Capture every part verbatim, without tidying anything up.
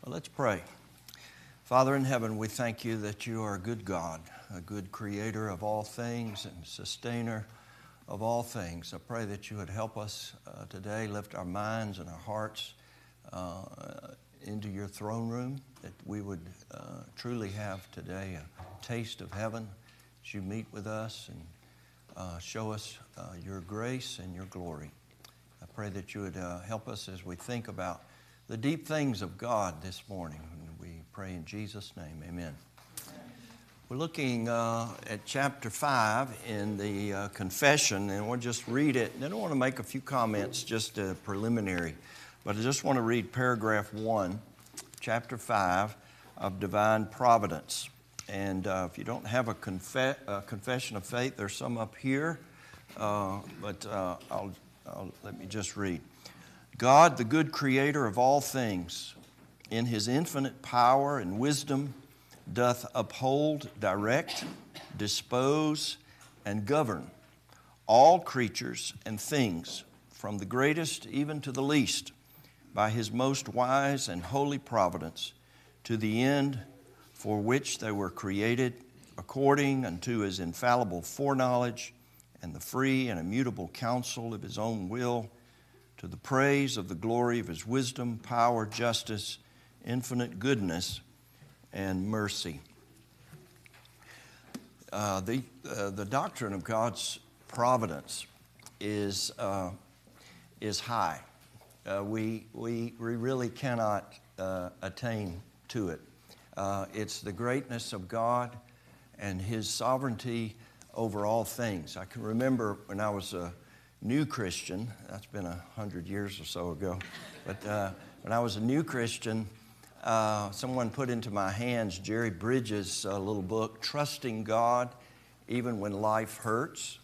Well, let's pray. Father in heaven, we thank you that you are a good God, a good creator of all things and sustainer of all things. I pray that you would help us uh, today, lift our minds and our hearts uh, into your throne room, that we would uh, truly have today a taste of heaven as you meet with us and uh, show us uh, your grace and your glory. I pray that you would uh, help us as we think about the deep things of God this morning. We pray in Jesus' name, amen. We're looking uh, at chapter five in the uh, confession, and we'll just read it. And I want to make a few comments, just uh, preliminary. But I just want to read paragraph one, chapter five of Divine Providence. And uh, if you don't have a confe- uh, confession of faith, there's some up here. Uh, but uh, I'll, I'll let me just read. God, the good creator of all things, in his infinite power and wisdom, doth uphold, direct, dispose, and govern all creatures and things, from the greatest even to the least, by his most wise and holy providence, to the end for which they were created, according unto his infallible foreknowledge and the free and immutable counsel of his own will, to the praise of the glory of his wisdom, power, justice, infinite goodness, and mercy. Uh, the, uh, the doctrine of God's providence is, uh, is high. Uh, we, we, we really cannot uh, attain to it. Uh, it's the greatness of God and his sovereignty over all things. I can remember when I was a new Christian, that's been a hundred years or so ago, but uh, when I was a new Christian, uh, someone put into my hands Jerry Bridges' uh, little book, Trusting God Even When Life Hurts.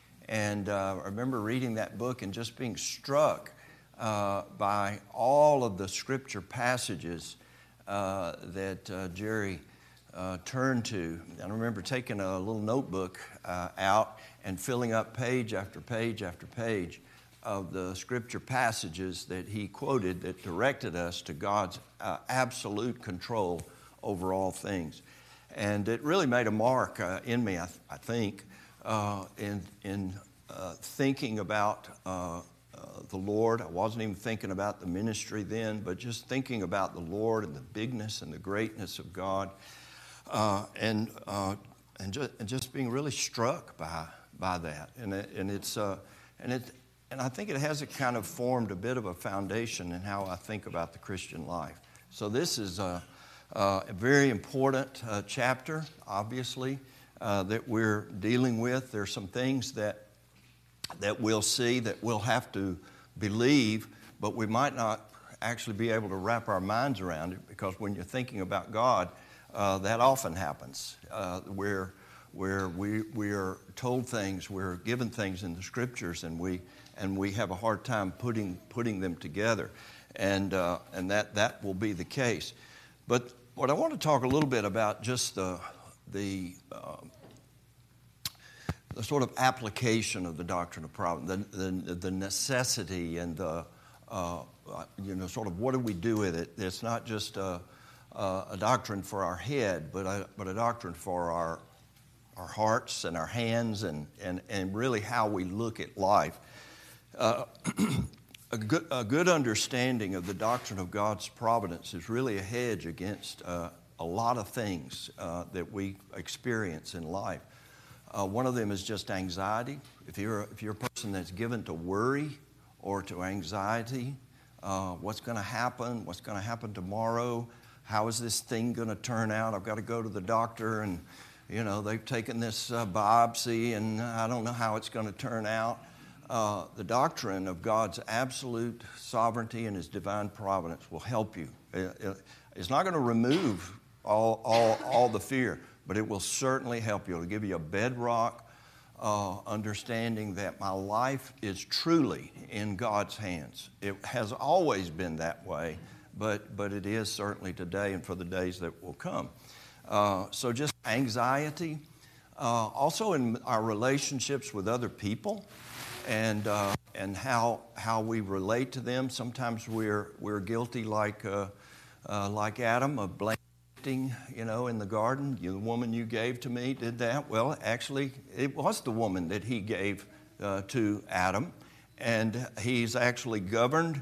And uh, I remember reading that book and just being struck uh, by all of the scripture passages uh, that uh, Jerry uh, turned to. I remember taking a little notebook uh, out and filling up page after page after page of the scripture passages that he quoted that directed us to God's uh, absolute control over all things. And it really made a mark uh, in me, I, th- I think, uh, in, in uh, thinking about uh, uh, the Lord. I wasn't even thinking about the ministry then, but just thinking about the Lord and the bigness and the greatness of God, uh, and, uh, and, just, and just being really struck by by that. And, it, and, it's, uh, and, it, and I think it has a kind of formed a bit of a foundation in how I think about the Christian life. So this is a, a very important uh, chapter, obviously, uh, that we're dealing with. There's some things that, that we'll see that we'll have to believe, but we might not actually be able to wrap our minds around it, because when you're thinking about God, uh, that often happens. Uh, where where we, we are told things, we're given things in the scriptures, and we and we have a hard time putting putting them together, and uh, and that that will be the case. But what I want to talk a little bit about, just the the uh, the sort of application of the doctrine of providence, the the, the necessity and the uh, you know sort of what do we do with it? It's not just a, a doctrine for our head, but a, but a doctrine for our our hearts and our hands, and, and, and really how we look at life. Uh, a, good, a good understanding of the doctrine of God's providence is really a hedge against uh, a lot of things uh, that we experience in life. Uh, one of them is just anxiety. If you're, if you're a person that's given to worry or to anxiety, uh, what's going to happen, what's going to happen tomorrow, how is this thing going to turn out, I've got to go to the doctor, and you know, they've taken this uh, biopsy, and I don't know how it's going to turn out. Uh, the doctrine of God's absolute sovereignty and his divine providence will help you. It, it, it's not going to remove all, all, all the fear, but it will certainly help you. It'll give you a bedrock uh, understanding that my life is truly in God's hands. It has always been that way, but, but it is certainly today and for the days that will come. Uh, so just anxiety, uh, also in our relationships with other people, and uh, and how how we relate to them. Sometimes we're we're guilty, like uh, uh, like Adam, of blaming, you know, in the garden. You, the woman you gave to me did that. Well, actually, it was the woman that he gave uh, to Adam, and he's actually governed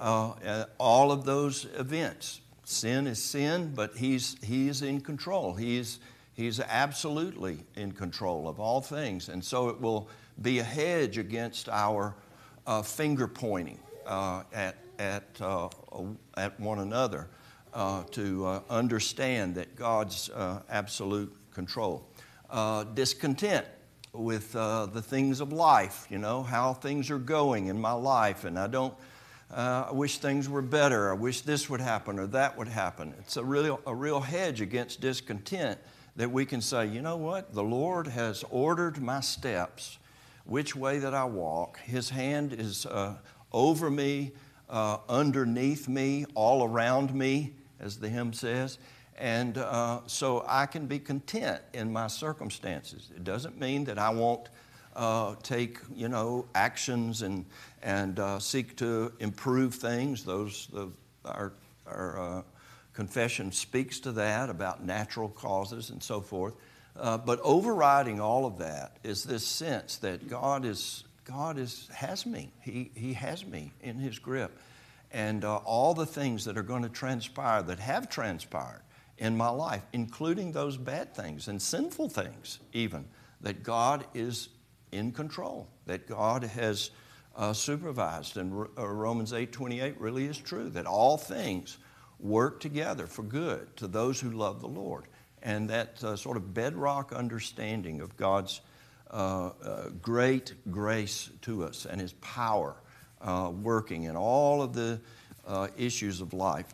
uh, all of those events. Sin is sin, but he's he's in control. He's he's absolutely in control of all things, and so it will be a hedge against our uh, finger pointing uh, at at uh, at one another uh, to uh, understand that God's uh, absolute control. Uh, discontent with uh, the things of life, you know, how things are going in my life, and I don't. Uh, I wish things were better. I wish this would happen or that would happen. It's a real, a real hedge against discontent that we can say, you know what? The Lord has ordered my steps, which way that I walk. His hand is uh, over me, uh, underneath me, all around me, as the hymn says. And uh, so I can be content in my circumstances. It doesn't mean that I won't Uh, take, you know, actions and and uh, seek to improve things. Those the, our our uh, confession speaks to that about natural causes and so forth. Uh, but overriding all of that is this sense that God is God is has me. He He has me in His grip, and uh, all the things that are going to transpire, that have transpired in my life, including those bad things and sinful things, even, that God is in control, that God has uh, supervised. And uh, Romans eight twenty-eight really is true, that all things work together for good to those who love the Lord. And that uh, sort of bedrock understanding of God's uh, uh, great grace to us and His power uh, working in all of the uh, issues of life.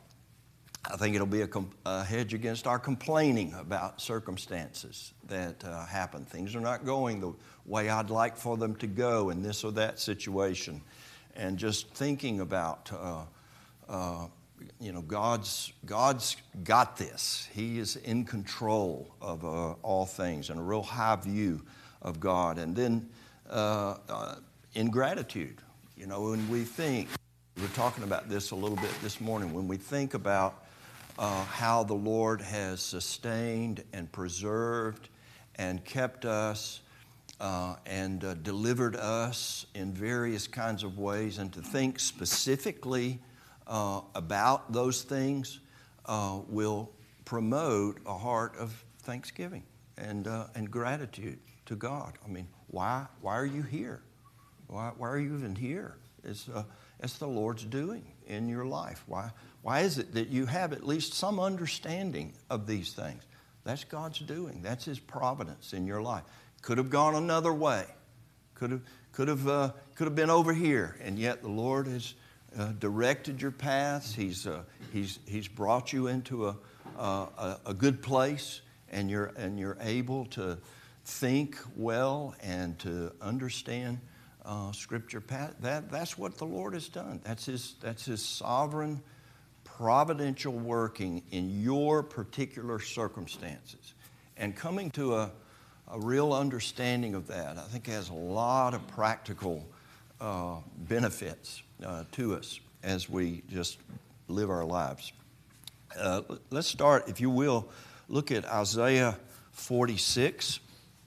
I think it'll be a, com- a hedge against our complaining about circumstances that uh, happen. Things are not going the way I'd like for them to go in this or that situation. And just thinking about, uh, uh, you know, God's, God's got this. He is in control of uh, all things, and a real high view of God. And then uh, uh, ingratitude, you know, when we think, we were talking about this a little bit this morning, when we think about Uh, how the Lord has sustained and preserved and kept us uh, and uh, delivered us in various kinds of ways, and to think specifically uh, about those things uh, will promote a heart of thanksgiving and uh, and gratitude to God. I mean, why why are you here? Why why are you even here? It's uh, it's the Lord's doing in your life. Why? Why is it that you have at least some understanding of these things? That's God's doing. That's His providence in your life. Could have gone another way. Could have, could have, uh, could have been over here, and yet the Lord has uh, directed your paths. He's, uh, he's, he's brought you into a, a, a good place, and you're, and you're able to think well and to understand uh, Scripture. That, that's what the Lord has done. That's His, that's His sovereign, providential working in your particular circumstances. And coming to a, a real understanding of that, I think, has a lot of practical uh, benefits uh, to us as we just live our lives. Uh, let's start, if you will, look at Isaiah forty-six.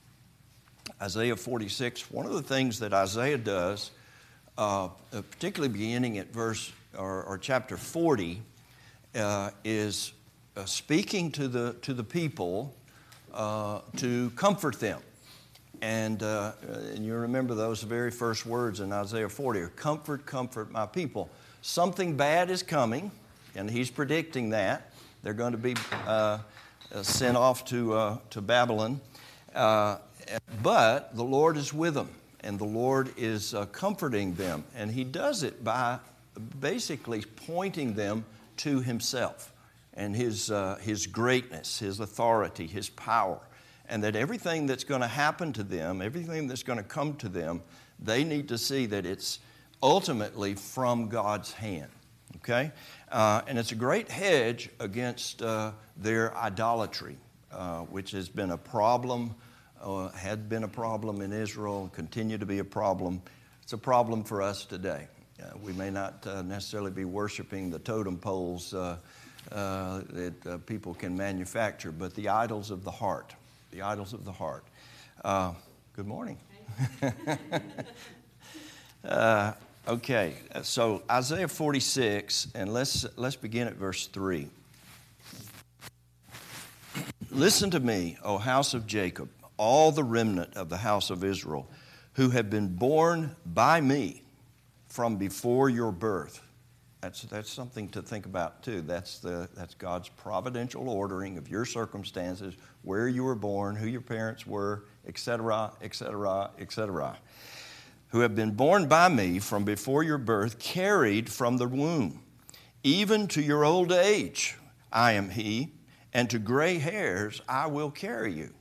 Isaiah forty-six, one of the things that Isaiah does, uh, particularly beginning at verse or, or chapter forty, Uh, is uh, speaking to the to the people uh, to comfort them, and uh, and you remember those very first words in Isaiah forty: "Comfort, comfort my people." Something bad is coming, and he's predicting that they're going to be uh, sent off to uh, to Babylon, uh, but the Lord is with them, and the Lord is uh, comforting them, and He does it by basically pointing them to Himself and His uh, His greatness, His authority, His power, and that everything that's going to happen to them, everything that's going to come to them, they need to see that it's ultimately from God's hand. Okay, uh, and it's a great hedge against uh, their idolatry, uh, which has been a problem, uh, had been a problem in Israel, continue to be a problem. It's a problem for us today. Uh, we may not uh, necessarily be worshiping the totem poles uh, uh, that uh, people can manufacture, but the idols of the heart, the idols of the heart. Uh, good morning. uh, okay, so Isaiah forty-six, and let's let's begin at verse three. Listen to me, O house of Jacob, all the remnant of the house of Israel, who have been born by me from before your birth. That's that's something to think about too. That's the that's God's providential ordering of your circumstances, where you were born, who your parents were, et cetera, et cetera, et cetera. Who have been born by me from before your birth, carried from the womb, even to your old age, I am He, and to gray hairs I will carry you.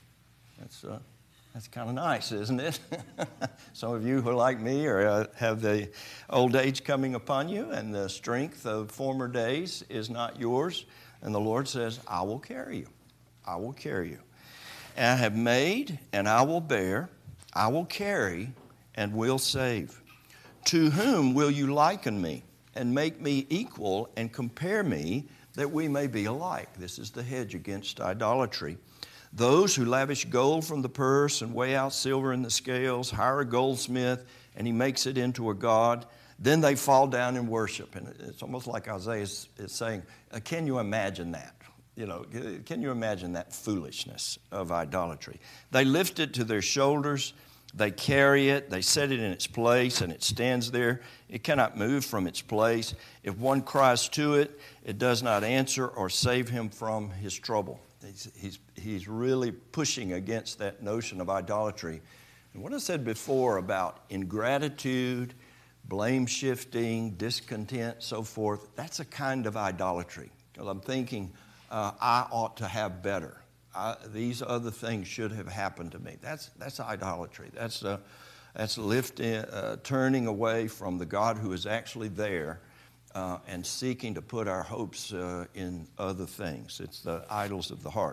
That's uh, That's kind of nice, isn't it? Some of you who are like me or uh, have the old age coming upon you, and the strength of former days is not yours. And the Lord says, I will carry you. I will carry you. And I have made, and I will bear. I will carry, and will save. To whom will you liken me, and make me equal, and compare me, that we may be alike? This is the hedge against idolatry. Those who lavish gold from the purse and weigh out silver in the scales, hire a goldsmith, and he makes it into a god. Then they fall down and worship. And it's almost like Isaiah is, is saying, uh, can you imagine that? You know, can you imagine that foolishness of idolatry? They lift it to their shoulders. They carry it. They set it in its place, and it stands there. It cannot move from its place. If one cries to it, it does not answer or save him from his trouble. He's, he's, he's really pushing against that notion of idolatry. And what I said before about ingratitude, blame shifting, discontent, so forth, that's a kind of idolatry. Because I'm thinking, uh, I ought to have better. I, these other things should have happened to me. That's that's idolatry. That's uh, that's lifting, uh, turning away from the God who is actually there. Uh, and seeking to put our hopes uh, in other things. It's the idols of the heart.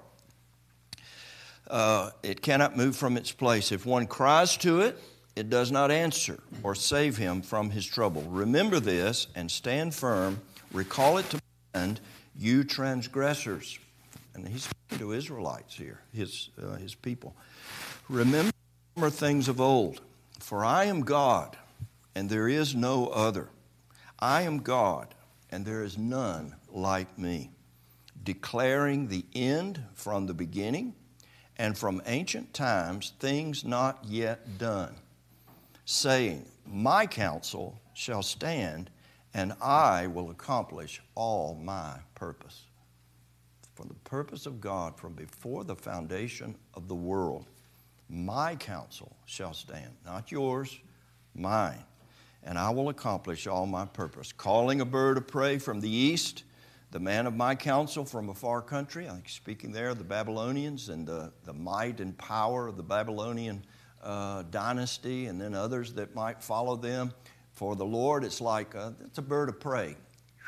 Uh, it cannot move from its place. If one cries to it, it does not answer or save him from his trouble. Remember this and stand firm. Recall it to mind, you transgressors. And he's speaking to Israelites here, his, uh, his people. Remember things of old, for I am God, and there is no other. I am God, and there is none like me, declaring the end from the beginning, and from ancient times things not yet done, saying, my counsel shall stand, and I will accomplish all my purpose. For the purpose of God from before the foundation of the world, my counsel shall stand, not yours, mine. And I will accomplish all my purpose. Calling a bird of prey from the east, the man of my counsel from a far country. I think speaking there of the Babylonians and the, the might and power of the Babylonian uh, dynasty, and then others that might follow them. For the Lord, it's like, a, it's a bird of prey.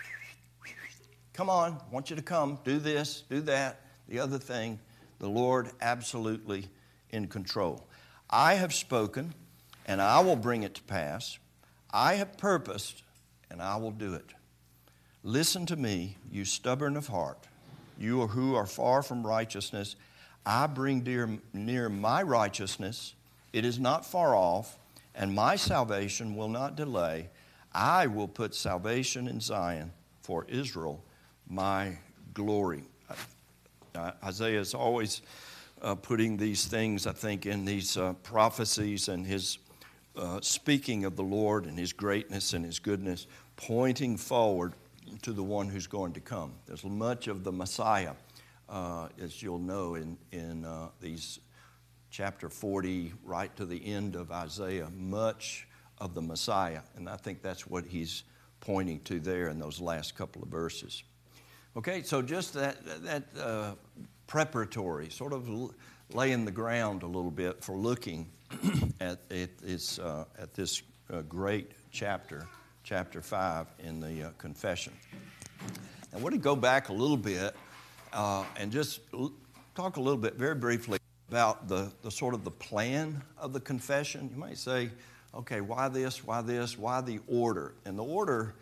Come on, I want you to come, do this, do that, the other thing. The Lord absolutely in control. I have spoken, and I will bring it to pass. I have purposed, and I will do it. Listen to me, you stubborn of heart, you who are far from righteousness. I bring near, near my righteousness. It is not far off, and my salvation will not delay. I will put salvation in Zion for Israel, my glory. Uh, Isaiah is always uh, putting these things, I think, in these uh, prophecies and his Uh, speaking of the Lord and His greatness and His goodness, pointing forward to the one who's going to come. There's much of the Messiah, uh, as you'll know, in, in uh, these chapter forty, right to the end of Isaiah, much of the Messiah. And I think that's what he's pointing to there in those last couple of verses. Okay, so just that, that uh, preparatory, sort of laying the ground a little bit for looking at, at, this, uh, at this uh, great chapter, chapter five in the uh, confession. I want to go back a little bit uh, and just l- talk a little bit very briefly about the, the sort of the plan of the confession. You might say, okay, why this, why this, why the order? And the order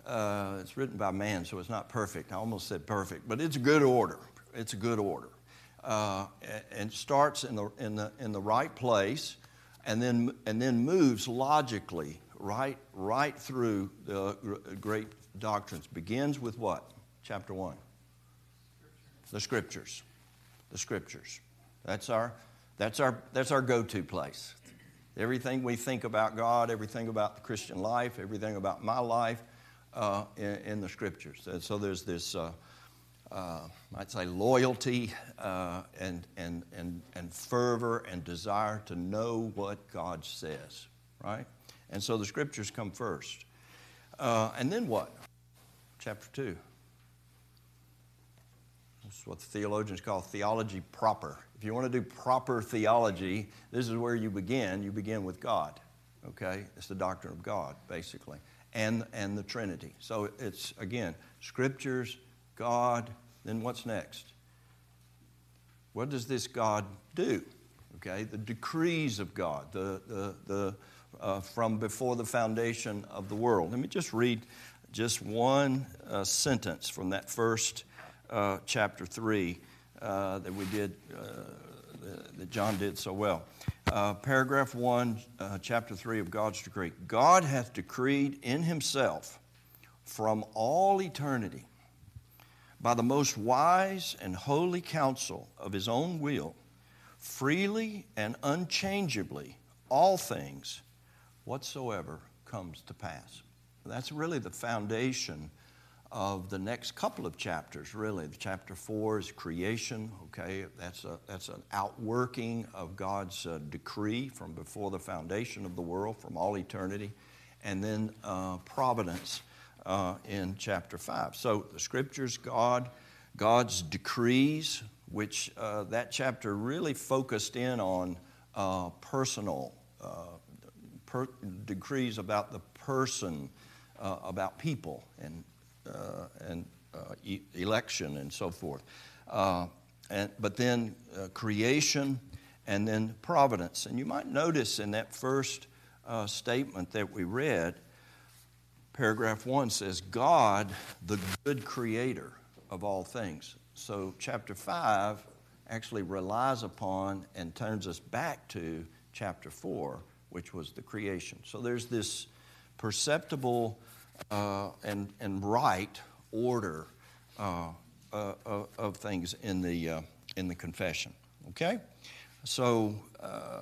Uh, it's written by man, so it's not perfect. I almost said perfect, but it's a good order. It's a good order. Uh, and starts in the, in, the, in the right place and then, and then moves logically right, right through the great doctrines. Begins with what? Chapter one. The Scriptures. The Scriptures. That's our, that's our, that's our go-to place. Everything we think about God, everything about the Christian life, everything about my life uh, in, in the Scriptures. And so there's this, uh, uh, I'd say, loyalty uh, and, and, and, and fervor and desire to know what God says, right? And so the Scriptures come first. Uh, and then what? Chapter two. This is what the theologians call theology proper. If you want to do proper theology, this is where you begin. You begin with God, okay? It's the doctrine of God, basically, and, and the Trinity. So it's, again, Scriptures, God, then what's next? What does this God do? Okay, the decrees of God, the, the, the, uh, from before the foundation of the world. Let me just read just one uh, sentence from that first uh, chapter three uh, that we did, uh, that John did so well. Uh, paragraph one, uh, chapter three of God's decree. God hath decreed in himself from all eternity, by the most wise and holy counsel of his own will, freely and unchangeably, all things whatsoever comes to pass. That's really the foundation of the next couple of chapters, really. Chapter four is creation, okay? That's, a, that's an outworking of God's uh, decree from before the foundation of the world, from all eternity. And then uh, providence uh, in chapter five. So the Scriptures, God, God's decrees, which uh, that chapter really focused in on uh, personal uh, per- decrees about the person, uh, about people, and uh, and uh, e- election and so forth. Uh, and but then uh, creation, and then providence. And you might notice in that first uh, statement that we read, paragraph one says, God, the good creator of all things. So chapter five actually relies upon and turns us back to chapter four, which was the creation. So there's this perceptible uh, and, and right order uh, uh, of things in the, uh, in the confession. Okay? So uh,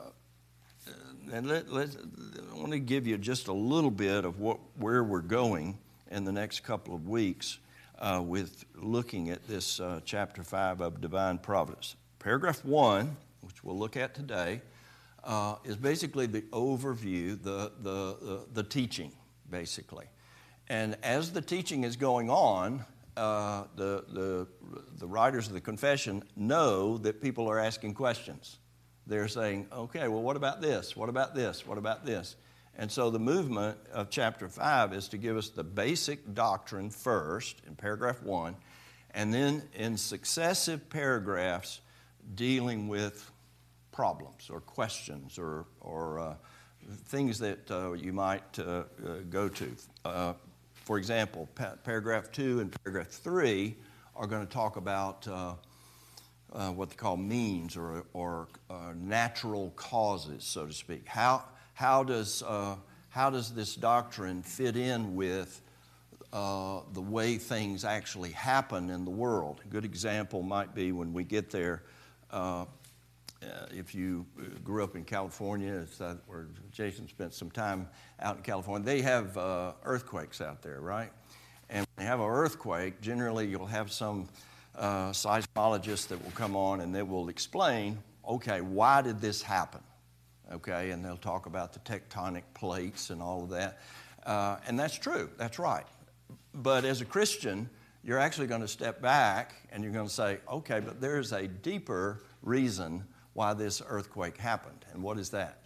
and let, let, I want to give you just a little bit of what, where we're going in the next couple of weeks uh, with looking at this uh, chapter five of Divine Providence. Paragraph one, which we'll look at today, uh, is basically the overview, the, the, the, the teaching, basically. And as the teaching is going on, uh, the, the, the writers of the confession know that people are asking questions. They're saying, okay, well, what about this? What about this? What about this? And so the movement of chapter five is to give us the basic doctrine first in paragraph one, and then in successive paragraphs dealing with problems or questions or, or uh, things that uh, you might uh, uh, go to. Uh, for example, pa- paragraph two and paragraph three are going to talk about uh, Uh, what they call means or, or uh, natural causes, so to speak. How, how, does, uh, how does this doctrine fit in with uh, the way things actually happen in the world? A good example might be when we get there, uh, uh, if you grew up in California, it's, uh, where Jason spent some time out in California, they have uh, earthquakes out there, right? And when you have an earthquake, generally you'll have some Uh, seismologists that will come on and they will explain, okay, why did this happen? Okay, and they'll talk about the tectonic plates and all of that. Uh, and that's true, that's right. But as a Christian, you're actually going to step back and you're going to say, okay, but there's a deeper reason why this earthquake happened. And what is that?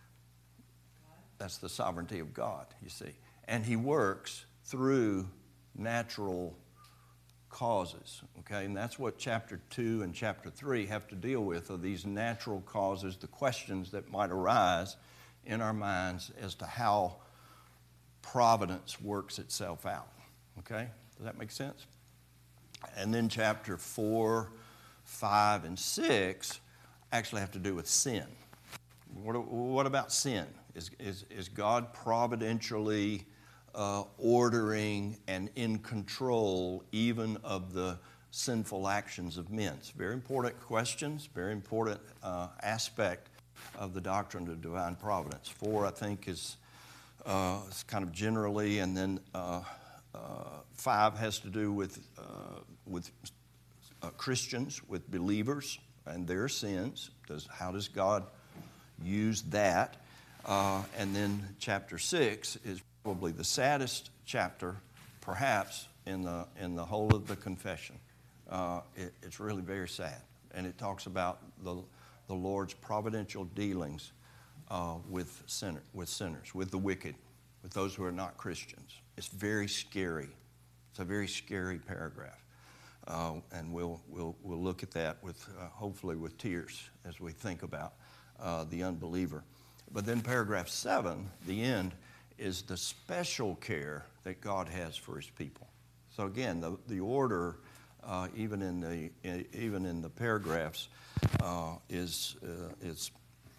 That's the sovereignty of God, you see. And He works through natural causes, okay? And that's what chapter two and chapter three have to deal with, are these natural causes, the questions that might arise in our minds as to how providence works itself out, Okay? Does that make sense? And then chapter four, five, and six actually have to do with sin. What, what about sin? Is, is, is God providentially uh, ordering and in control even of the sinful actions of men? It's very important questions, very important uh, aspect of the doctrine of divine providence. Four, I think, is, uh, is kind of generally, and then uh, uh, five has to do with, uh, with uh, Christians, with believers and their sins. Does, how does God use that? Uh, and then chapter six is probably the saddest chapter, perhaps, in the, in the whole of the confession. Uh, it, it's really very sad. And it talks about the, the Lord's providential dealings uh, with, sinner, with sinners, with the wicked, with those who are not Christians. It's very scary. It's a very scary paragraph. Uh, and we'll, we'll, we'll look at that with, uh, hopefully with tears as we think about uh, the unbeliever. But then paragraph seven, the end, is the special care that God has for his people. So again, the, the order, uh, even in the in, even in the paragraphs, uh, is uh, is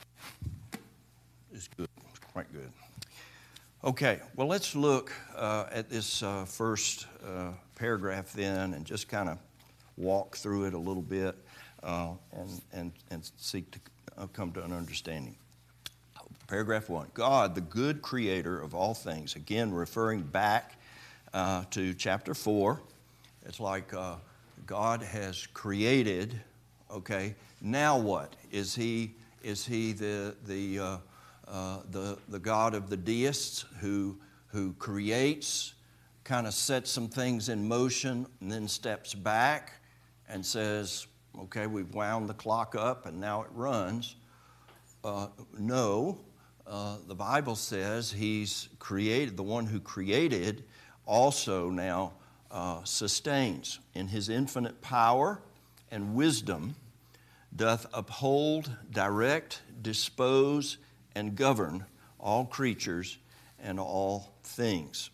is good. It's quite good. Okay, well, let's look uh, at this uh, first uh, paragraph then, and just kind of walk through it a little bit, uh, and and and seek to uh, come to an understanding. Paragraph one, God, the good creator of all things, again referring back uh, to chapter four. It's like uh, God has created, okay, now what? Is he, is he the, the, uh, uh, the, the God of the deists who, who creates, kind of sets some things in motion, and then steps back and says, okay, we've wound the clock up and now it runs? Uh, no. Uh, the Bible says he's created, the one who created also now uh, sustains. In his infinite power and wisdom doth uphold, direct, dispose, and govern all creatures and all things.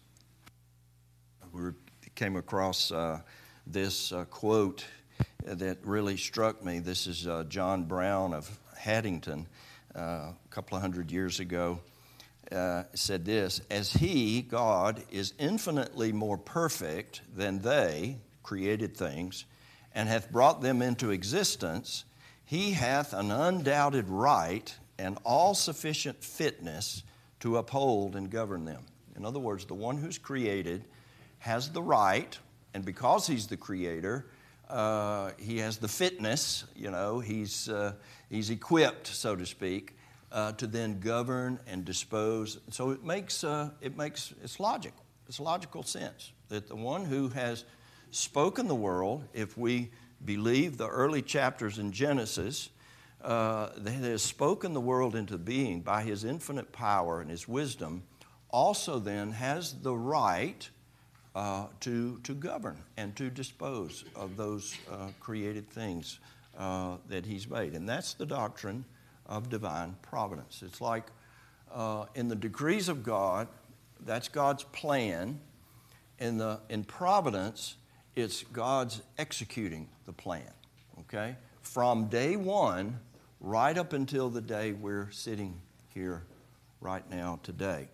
We came across uh, this uh, quote that really struck me. This is uh, John Brown of Haddington. Uh, a couple of hundred years ago, uh, said this: as he, God, is infinitely more perfect than they, created things, and hath brought them into existence, he hath an undoubted right and all-sufficient fitness to uphold and govern them. In other words, the one who's created has the right, and because he's the creator, Uh, he has the fitness, you know, he's, uh, he's equipped, so to speak, uh, to then govern and dispose. So it makes, uh, it makes, it's logical. It's a logical sense that the one who has spoken the world, if we believe the early chapters in Genesis, uh, that has spoken the world into being by his infinite power and his wisdom, also then has the right Uh, to, to govern and to dispose of those uh, created things uh, that he's made. And that's the doctrine of divine providence. It's like uh, in the decrees of God, that's God's plan. In, the, in providence, it's God's executing the plan, okay? From day one right up until the day we're sitting here right now today.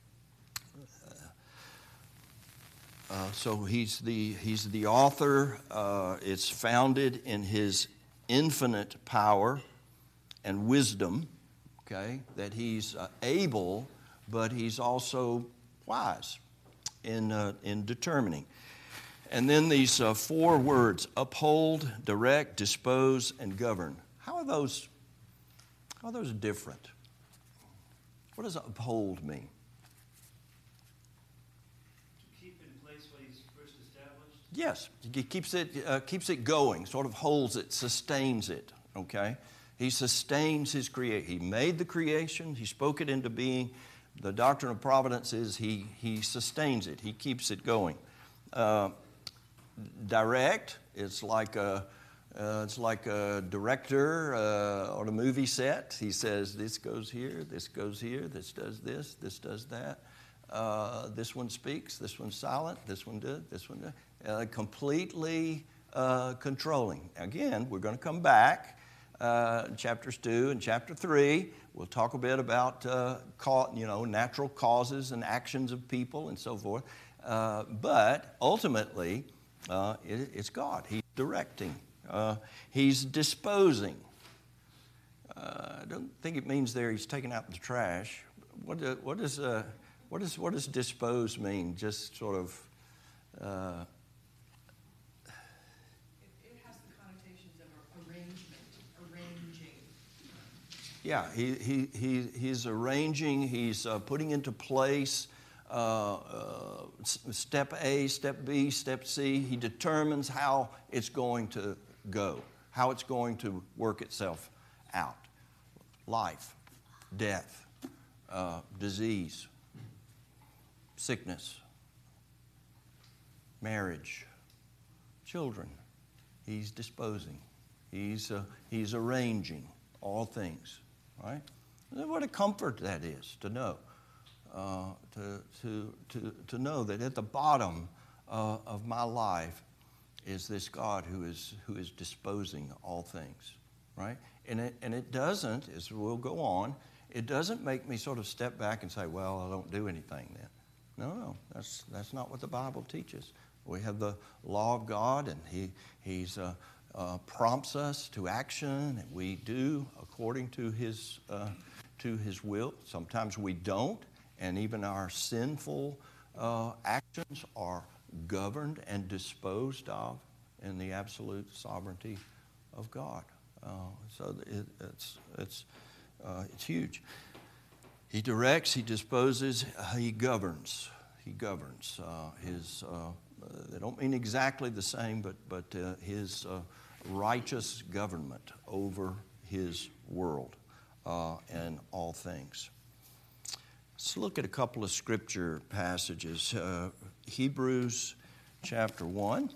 Uh, so he's the, he's the author. Uh, it's founded in his infinite power and wisdom, okay, that he's uh, able, but he's also wise in, uh, in determining. And then these uh, four words, uphold, direct, dispose, and govern. How are those, how are those different? What does uphold mean? Yes, he keeps it, uh, keeps it going, sort of holds it, sustains it, okay? He sustains his creation. He made the creation. He spoke it into being. The doctrine of providence is he, he sustains it. He keeps it going. Uh, direct, it's like a, uh, it's like a director uh, on a movie set. He says, this goes here, this goes here, this does this, this does that. Uh, this one speaks, this one's silent, this one did, this one did. Uh, completely uh, controlling. Again, we're going to come back. Uh, chapters two and chapter three, we'll talk a bit about uh, ca- you know, natural causes and actions of people and so forth. Uh, but ultimately, uh, it, it's God. He's directing. Uh, he's disposing. Uh, I don't think it means there he's taking out the trash. What, do, what, does, uh, what, does, what does dispose mean? Just sort of... Uh, Yeah, he, he, he, he's arranging, he's uh, putting into place uh, uh, step A, step B, step C. He determines how it's going to go, how it's going to work itself out. Life, death, uh, disease, sickness, marriage, children. He's disposing. He's, uh, he's arranging all things. Right? What a comfort that is to know, uh, to, to, to, to know that at the bottom uh, of my life is this God who is, who is disposing all things, right? And it, and it doesn't, as we'll go on, it doesn't make me sort of step back and say, well, I don't do anything then. No, no, that's, that's not what the Bible teaches. We have the law of God, and he, He's... Uh, Uh, prompts us to action, and we do according to his, uh, to his will. Sometimes we don't, and even our sinful uh, actions are governed and disposed of in the absolute sovereignty of God. Uh, so it, it's, it's, uh, it's huge. He directs, he disposes, uh, he governs. He governs. Uh, his, uh, they don't mean exactly the same, but, but uh, his uh, righteous government over his world uh, and all things. Let's look at a couple of scripture passages. Uh, Hebrews chapter one.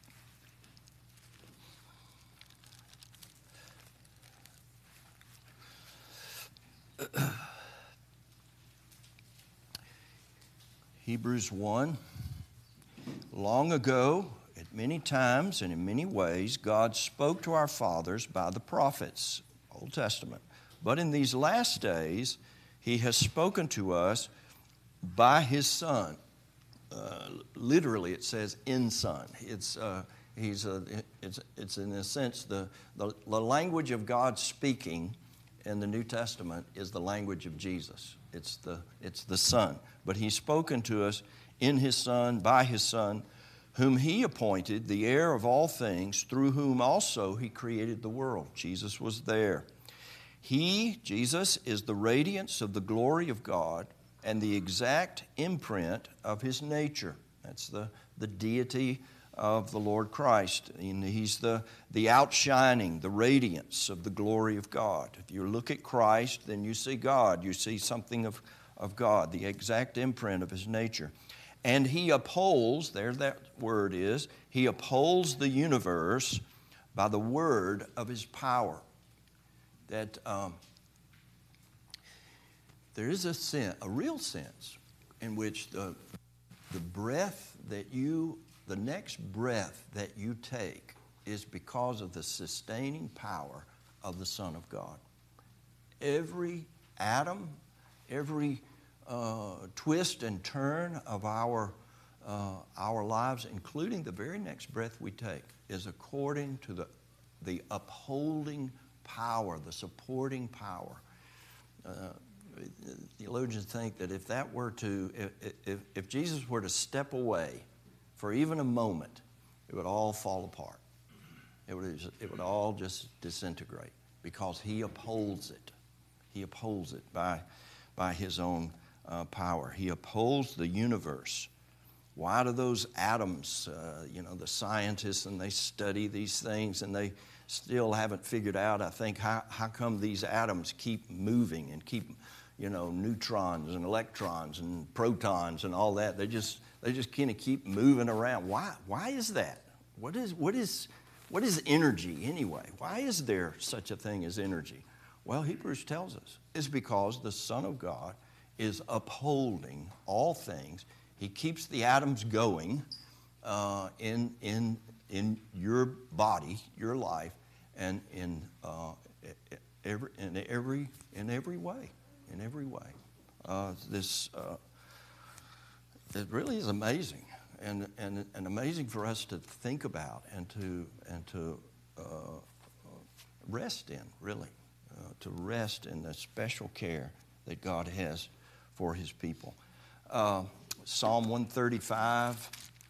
Hebrews one. Long ago, at many times and in many ways, God spoke to our fathers by the prophets, Old Testament. But in these last days, he has spoken to us by his Son. Uh, literally, it says in Son. It's, uh, he's a, it's, it's in a sense, the, the, the language of God speaking in the New Testament is the language of Jesus. It's the, it's the Son. But he's spoken to us in his Son, by his Son, whom he appointed the heir of all things, through whom also he created the world. Jesus was there. He, Jesus, is the radiance of the glory of God and the exact imprint of his nature. That's the, the deity of the Lord Christ. And he's the, the outshining, the radiance of the glory of God. If you look at Christ, then you see God. You see something of, of God, the exact imprint of his nature. And he upholds, there that word is, he upholds the universe by the word of his power. That um, there is a sense, a real sense, in which the, the breath that you, the next breath that you take is because of the sustaining power of the Son of God. Every atom, every Uh, twist and turn of our, uh, our lives, including the very next breath we take, is according to the, the upholding power, the supporting power. Uh, theologians think that if that were to, if, if, if Jesus were to step away for even a moment, it would all fall apart. It would, it would all just disintegrate because he upholds it. He upholds it by, by his own Uh, power. He upholds the universe. Why do those atoms, uh, you know, the scientists, and they study these things, and they still haven't figured out, I think, how, how come these atoms keep moving and keep, you know, neutrons and electrons and protons and all that. They just, they just kind of keep moving around. Why, why is that? What is, what is, what is energy anyway? Why is there such a thing as energy? Well, Hebrews tells us it's because the Son of God is upholding all things. He keeps the atoms going uh, in, in, in your body, your life, and in, uh, every, in, every, in every way, in every way. Uh, this, uh, it really is amazing, and, and, and amazing for us to think about and to, and to uh, rest in, really, uh, to rest in the special care that God has for His people. Uh, Psalm one thirty-five.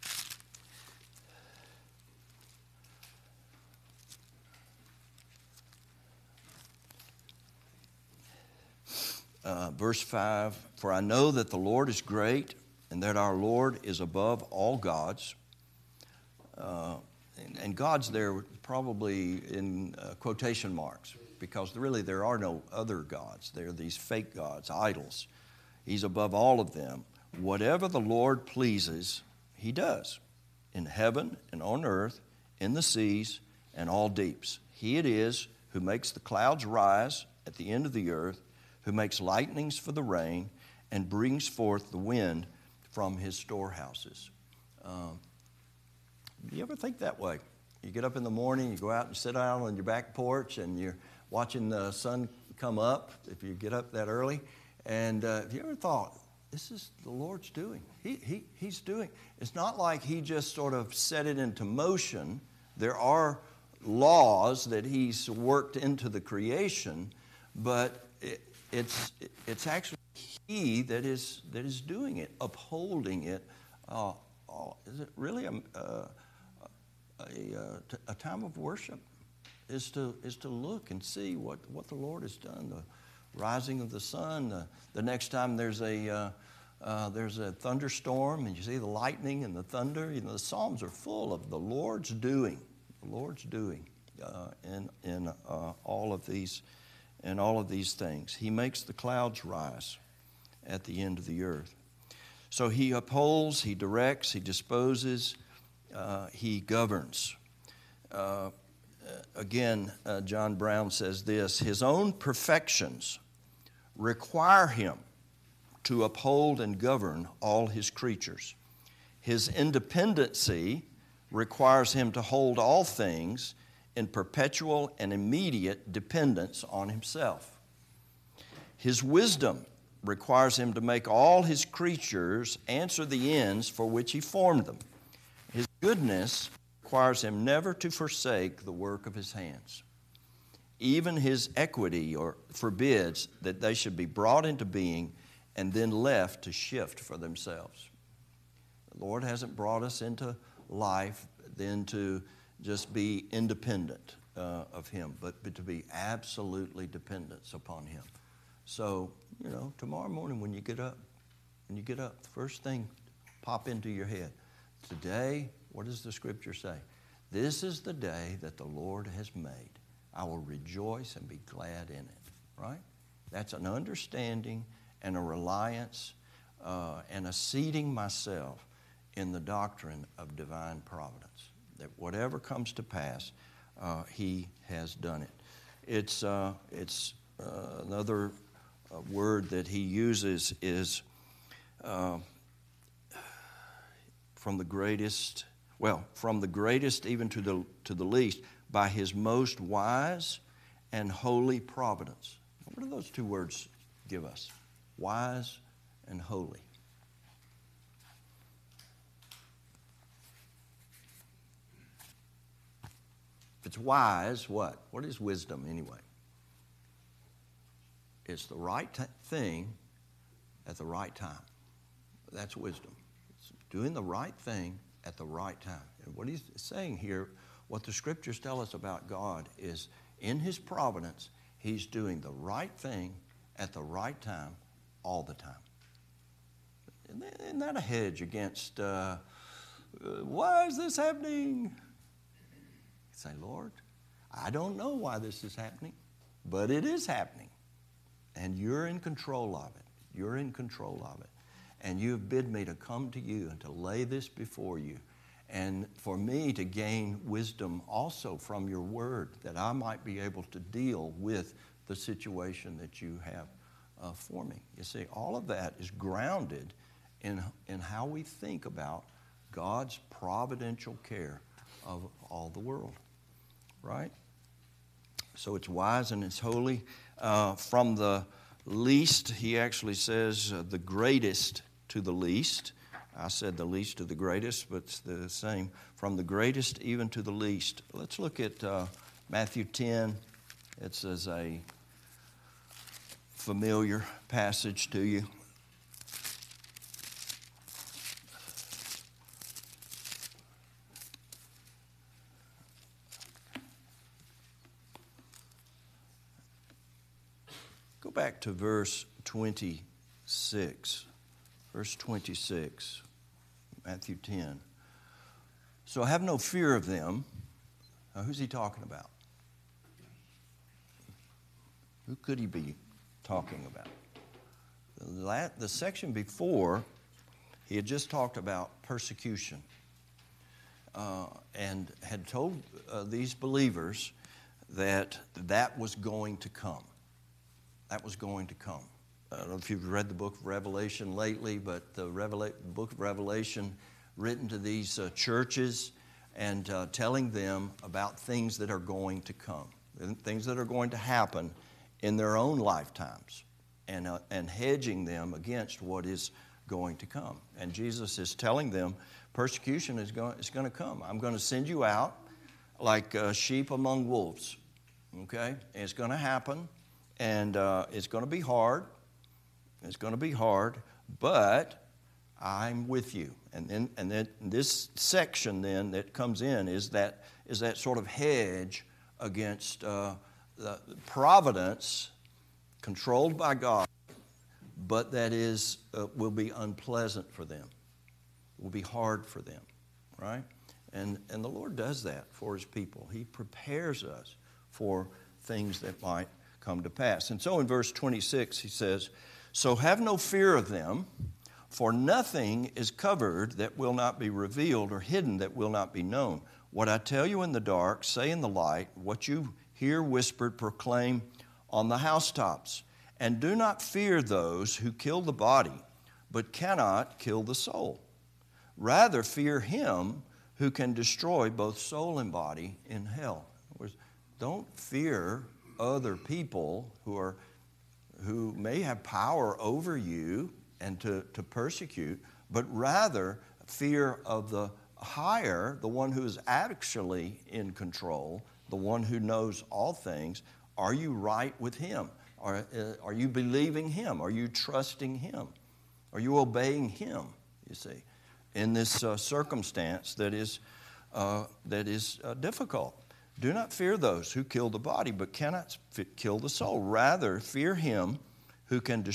Uh, verse five, for I know that the Lord is great and that our Lord is above all gods. Uh, and, and God's there probably in uh, quotation marks, because really there are no other gods. There are these fake gods, idols. He's above all of them. Whatever the Lord pleases, He does, in heaven and on earth, in the seas and all deeps. He it is who makes the clouds rise at the end of the earth, who makes lightnings for the rain, and brings forth the wind from His storehouses. Um, do you ever think that way? You get up in the morning, you go out and sit down on your back porch, and you're watching the sun come up, if you get up that early. And uh, have you ever thought, this is the Lord's doing? He, he, he's doing. It's not like He just sort of set it into motion. There are laws that He's worked into the creation, but it, it's, it's actually He that is, that is doing it, upholding it. Uh, uh, is it really a, uh, a, a time of worship? Is to, is to look and see what, what the Lord has done. The rising of the sun. The, the next time there's a uh, uh, there's a thunderstorm and you see the lightning and the thunder. You know, the Psalms are full of the Lord's doing. The Lord's doing uh, in in uh, all of these in all of these things. He makes the clouds rise at the end of the earth. So He upholds, He directs, He disposes, uh, He governs. Uh, again, uh, John Brown says this: His own perfections require Him to uphold and govern all His creatures. His independency requires Him to hold all things in perpetual and immediate dependence on Himself. His wisdom requires Him to make all His creatures answer the ends for which He formed them. His goodness requires Him never to forsake the work of His hands. Even His equity or forbids that they should be brought into being and then left to shift for themselves. The Lord hasn't brought us into life then to just be independent uh, of Him, but, but to be absolutely dependent upon Him. So, you know, tomorrow morning when you get up, when you get up, the first thing pop into your head. Today, what does the Scripture say? This is the day that the Lord has made. I will rejoice and be glad in it, right? That's an understanding and a reliance uh, and a seating myself in the doctrine of divine providence, that whatever comes to pass, uh, He has done it. It's, uh, it's uh, another uh, word that He uses is uh, from the greatest, well, from the greatest even to the, to the least, by His most wise and holy providence. What do those two words give us? Wise and holy. If it's wise, what? What is wisdom anyway? It's the right t- thing at the right time. That's wisdom. It's doing the right thing at the right time. And what He's saying here, what the Scriptures tell us about God is in His providence, He's doing the right thing at the right time all the time. Isn't that a hedge against, uh, uh, why is this happening? You say, Lord, I don't know why this is happening, but it is happening. And you're in control of it. You're in control of it. And you've bid me to come to you and to lay this before you. And for me to gain wisdom also from your word, that I might be able to deal with the situation that you have uh, for me. You see, all of that is grounded in, in how we think about God's providential care of all the world, right? So it's wise and it's holy. Uh, from the least, he actually says uh, the greatest to the least. I said the least to the greatest, but it's the same. From the greatest even to the least. Let's look at uh, Matthew ten. It's as a familiar passage to you. Go back to verse twenty-six. Verse twenty-six, Matthew ten. So have no fear of them. Now, who's he talking about? Who could he be talking about? The, la- the section before, he had just talked about persecution uh, and had told uh, these believers that that was going to come. That was going to come. I don't know if you've read the book of Revelation lately, but the Revela- book of Revelation written to these uh, churches and uh, telling them about things that are going to come, things that are going to happen in their own lifetimes, and, uh, and hedging them against what is going to come. And Jesus is telling them persecution is going, is going to come. I'm going to send you out like uh, sheep among wolves, okay? And it's going to happen, and uh, it's going to be hard. It's going to be hard, but I'm with you. And then, and then this section then that comes in is that is that sort of hedge against uh, the providence controlled by God, but that is uh, will be unpleasant for them. It will be hard for them, right? And and the Lord does that for His people. He prepares us for things that might come to pass. And so in verse twenty-six He says, "So have no fear of them, for nothing is covered that will not be revealed, or hidden that will not be known. What I tell you in the dark, say in the light. What you hear whispered, proclaim on the housetops. And do not fear those who kill the body, but cannot kill the soul. Rather fear Him who can destroy both soul and body in hell." In other words, don't fear other people who are who may have power over you and to, to persecute, but rather fear of the higher, the one who is actually in control, the one who knows all things. Are you right with Him? Are, uh, are you believing Him? Are you trusting Him? Are you obeying Him, you see, in this uh, circumstance that is, uh, that is uh, difficult? Do not fear those who kill the body, but cannot f- kill the soul. Rather, fear Him who can destroy